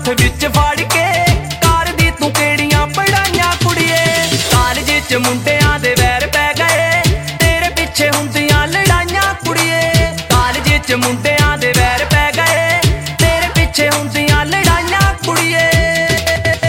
विच फाड़ के कार दी तू केड़ियां पढ़ाइयां कुड़िए। कालज च मुंडियां दे वैर पै गए तेरे पिछे हुंदियां लड़ाइयां कुड़िए। कालज च मुंडियां दे वैर